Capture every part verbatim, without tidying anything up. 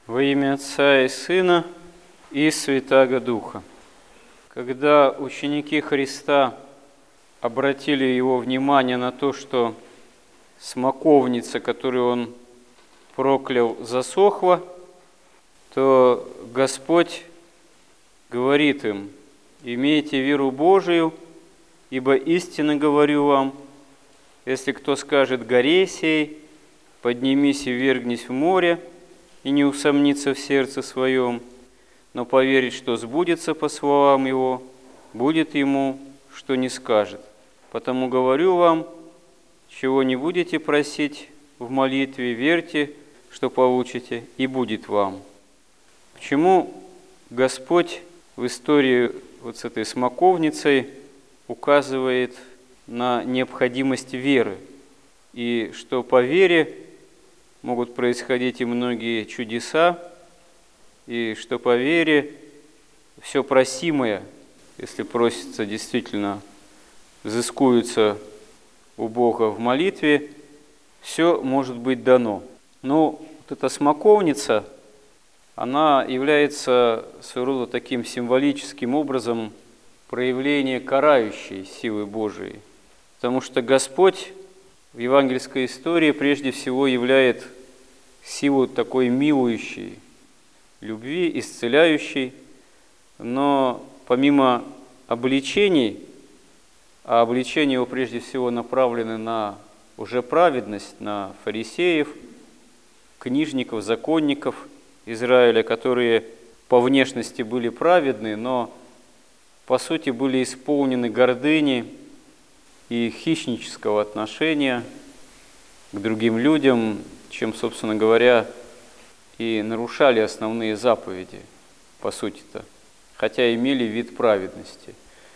Во имя Отца и Сына и Святаго Духа. Когда ученики Христа обратили его внимание на то, что смоковница, которую он проклял, засохла, то Господь говорит им: «Имейте веру Божию, ибо истинно говорю вам, если кто скажет горе сей, поднимись и вергнись в море, и не усомнится в сердце своем, но поверит, что сбудется по словам его, будет ему, что не скажет. Потому говорю вам, чего не будете просить в молитве, верьте, что получите, и будет вам». Почему Господь в истории вот с этой смоковницей указывает на необходимость веры, и что по вере могут происходить и многие чудеса, и что по вере все просимое, если просится, действительно взыскуется у Бога в молитве, все может быть дано. Но вот эта смоковница, она является своего рода таким символическим образом проявления карающей силы Божией, потому что Господь в евангельской истории прежде всего являет силу такой милующей любви, исцеляющей, но помимо обличений, а обличения его прежде всего направлены на уже праведность, на фарисеев, книжников, законников Израиля, которые по внешности были праведны, но по сути были исполнены гордыни и хищнического отношения к другим людям, чем, собственно говоря, и нарушали основные заповеди, по сути-то, хотя имели вид праведности.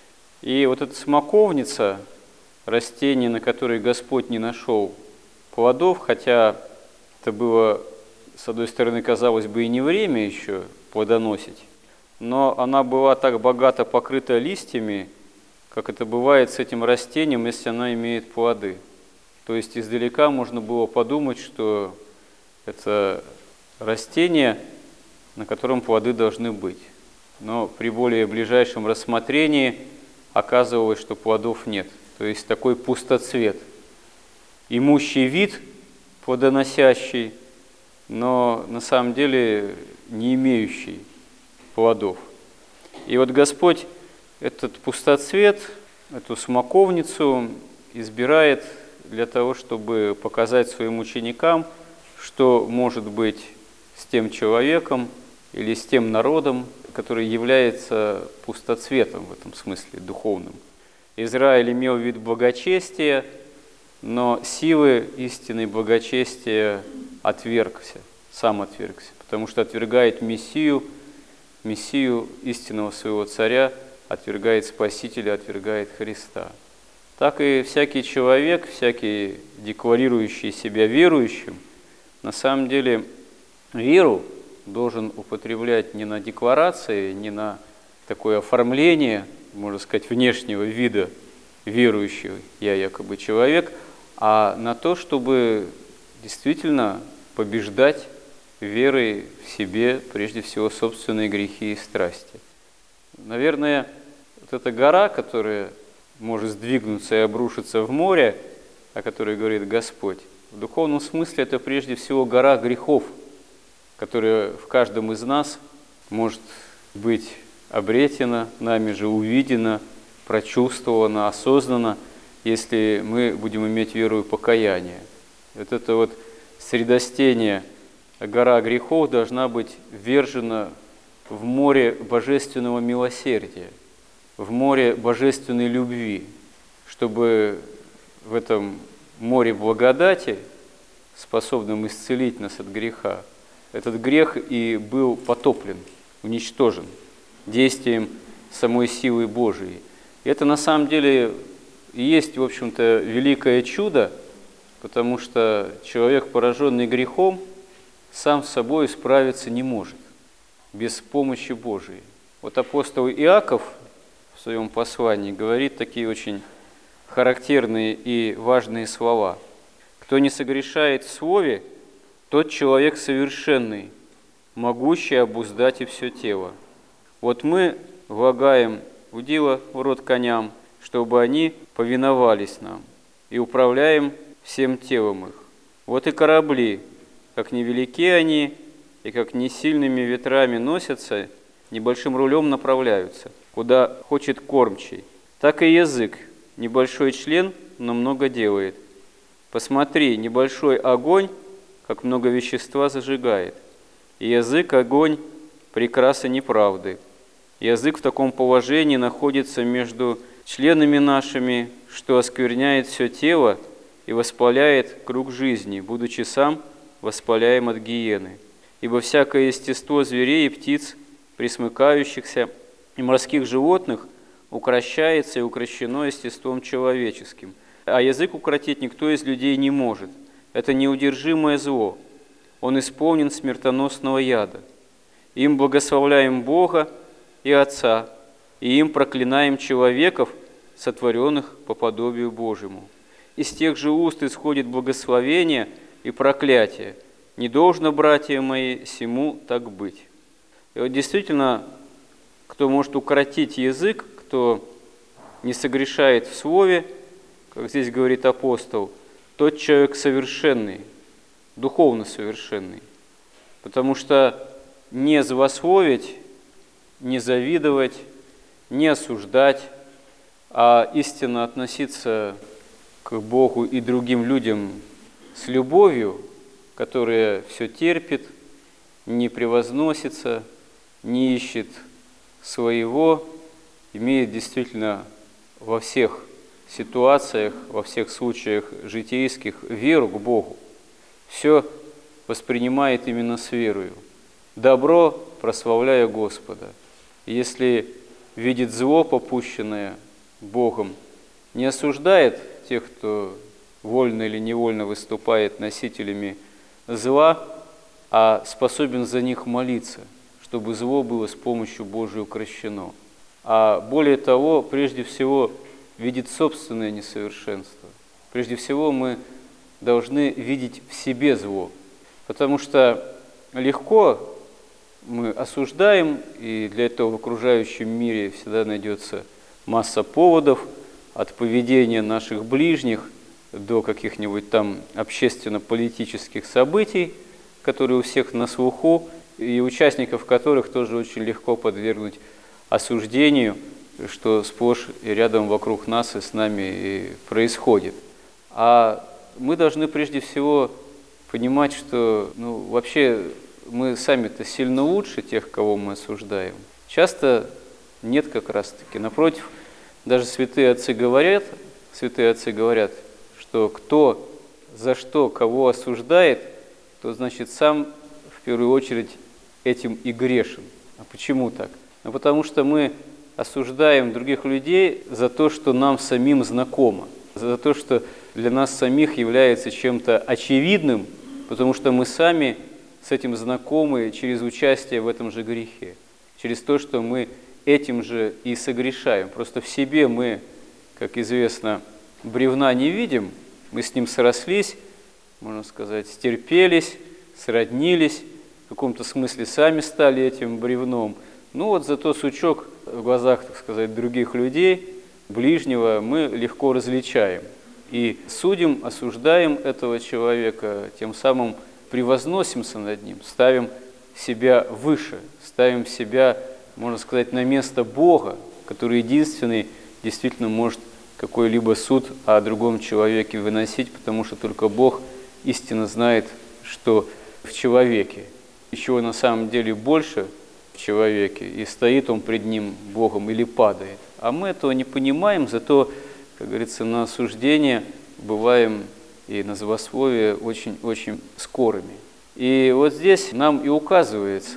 И вот эта смоковница, растение, на которое Господь не нашел плодов, хотя это было, с одной стороны, казалось бы, и не время еще плодоносить, но она была так богато покрыта листьями, как это бывает с этим растением, если оно имеет плоды. То есть издалека можно было подумать, что это растение, на котором плоды должны быть. Но при более ближайшем рассмотрении оказывалось, что плодов нет. То есть такой пустоцвет, имущий вид плодоносящий, но на самом деле не имеющий плодов. И вот Господь этот пустоцвет, эту смоковницу избирает для того, чтобы показать своим ученикам, что может быть с тем человеком или с тем народом, который является пустоцветом в этом смысле духовным. Израиль имел вид благочестия, но силы истинной благочестия отвергся, сам отвергся, потому что отвергает Мессию, Мессию истинного своего царя, отвергает Спасителя, отвергает Христа. Так и всякий человек, всякий декларирующий себя верующим, на самом деле веру должен употреблять не на декларации, не на такое оформление, можно сказать, внешнего вида верующего, я якобы человек, а на то, чтобы действительно побеждать верой в себе, прежде всего, собственные грехи и страсти. Наверное, вот эта гора, которая может сдвинуться и обрушиться в море, о которой говорит Господь, в духовном смысле это прежде всего гора грехов, которая в каждом из нас может быть обретена, нами же увидена, прочувствована, осознана, если мы будем иметь веру и покаяние. Вот это вот средостение, гора грехов должна быть ввержена в море божественного милосердия, в море божественной любви, чтобы в этом море благодати, способном исцелить нас от греха, этот грех и был потоплен, уничтожен действием самой силы Божией. И это на самом деле и есть, в общем-то, великое чудо, потому что человек, пораженный грехом, сам с собой справиться не может без помощи Божией. Вот апостол Иаков в своем послании говорит такие очень характерные и важные слова. «Кто не согрешает в слове, тот человек совершенный, могущий обуздать и все тело. Вот мы влагаем удила в рот коням, чтобы они повиновались нам, и управляем всем телом их. Вот и корабли, как невелики они, и как не сильными ветрами носятся, небольшим рулем направляются, куда хочет кормчий. Так и язык, небольшой член, но много делает. Посмотри, небольшой огонь, как много вещества зажигает. И язык, огонь, прекраса неправды. Язык в таком положении находится между членами нашими, что оскверняет все тело и воспаляет круг жизни, будучи сам воспаляем от гиены. Ибо всякое естество зверей и птиц, пресмыкающихся, и морских животных укрощается и укрощено естеством человеческим. А язык укротить никто из людей не может. Это неудержимое зло. Он исполнен смертоносного яда. Им благословляем Бога и Отца, и им проклинаем человеков, сотворенных по подобию Божьему. Из тех же уст исходит благословение и проклятие. Не должно, братья мои, сему так быть. И вот действительно, кто может укротить язык, кто не согрешает в слове, как здесь говорит апостол, тот человек совершенный, духовно совершенный. Потому что не злословить, не завидовать, не осуждать, а истинно относиться к Богу и другим людям с любовью, которая все терпит, не превозносится, не ищет своего, имеет действительно во всех ситуациях, во всех случаях житейских веру к Богу. Все воспринимает именно с верою. Добро прославляя Господа. Если видит зло, попущенное Богом, не осуждает тех, кто вольно или невольно выступает носителями зла, а способен за них молиться, чтобы зло было с помощью Божией укрощено. А более того, прежде всего, видит собственное несовершенство. Прежде всего, мы должны видеть в себе зло, потому что легко мы осуждаем, и для этого в окружающем мире всегда найдется масса поводов, от поведения наших ближних до каких-нибудь там общественно-политических событий, которые у всех на слуху, и участников которых тоже очень легко подвергнуть осуждению, что сплошь и рядом вокруг нас и с нами и происходит. А мы должны прежде всего понимать, что ну, вообще мы сами-то сильно лучше тех, кого мы осуждаем. Часто нет как раз-таки. Напротив, даже святые отцы говорят, святые отцы говорят, что кто за что кого осуждает, то значит сам в первую очередь этим и грешен. А почему так? Ну, потому что мы осуждаем других людей за то, что нам самим знакомо, за то, что для нас самих является чем-то очевидным, потому что мы сами с этим знакомы через участие в этом же грехе, через то, что мы этим же и согрешаем. Просто в себе мы, как известно, бревна не видим, мы с ним срослись, можно сказать, стерпелись, сроднились, в каком-то смысле сами стали этим бревном. Ну вот зато сучок в глазах, так сказать, других людей, ближнего, мы легко различаем. И судим, осуждаем этого человека, тем самым превозносимся над ним, ставим себя выше, ставим себя, можно сказать, на место Бога, который единственный действительно может какой-либо суд о другом человеке выносить, потому что только Бог истинно знает, что в человеке. И чего на самом деле больше в человеке, и стоит он пред ним Богом или падает. А мы этого не понимаем, зато, как говорится, на осуждение бываем и на злословие очень-очень скорыми. И вот здесь нам и указывается,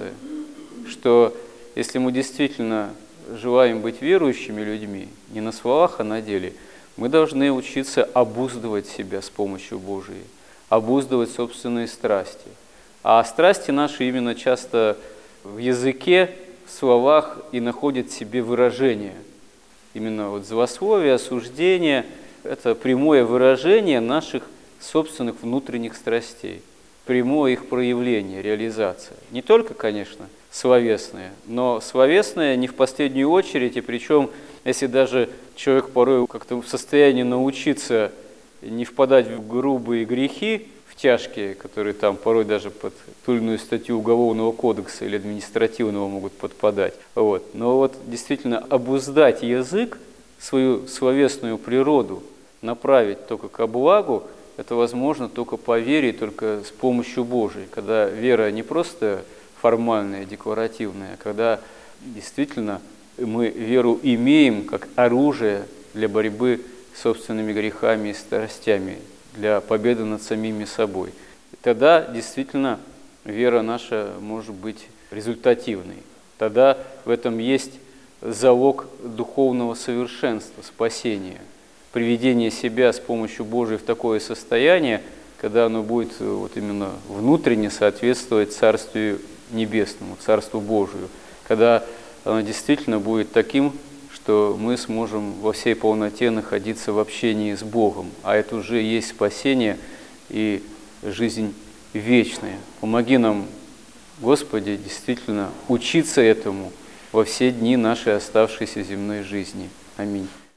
что если мы действительно желаем быть верующими людьми, не на словах, а на деле, мы должны учиться обуздывать себя с помощью Божией, обуздывать собственные страсти. А страсти наши именно часто в языке, в словах и находят в себе выражение. Именно вот злословие, осуждение – это прямое выражение наших собственных внутренних страстей. прямое их проявление, реализация. Не только, конечно, словесное, но словесное не в последнюю очередь, и причем, если даже человек порой как-то в состоянии научиться не впадать в грубые грехи, в тяжкие, которые там порой даже под ту или иную статью Уголовного кодекса или административного могут подпадать. Вот. Но вот действительно обуздать язык, свою словесную природу направить только ко благу, это возможно только по вере, только с помощью Божией, когда вера не просто формальная, декларативная, а когда действительно мы веру имеем как оружие для борьбы с собственными грехами и страстями, для победы над самими собой. И тогда действительно вера наша может быть результативной. Тогда в этом есть залог духовного совершенства, спасения, приведение себя с помощью Божией в такое состояние, когда оно будет вот именно внутренне соответствовать Царствию Небесному, Царству Божию, когда оно действительно будет таким, что мы сможем во всей полноте находиться в общении с Богом, а это уже есть спасение и жизнь вечная. Помоги нам, Господи, действительно учиться этому во все дни нашей оставшейся земной жизни. Аминь.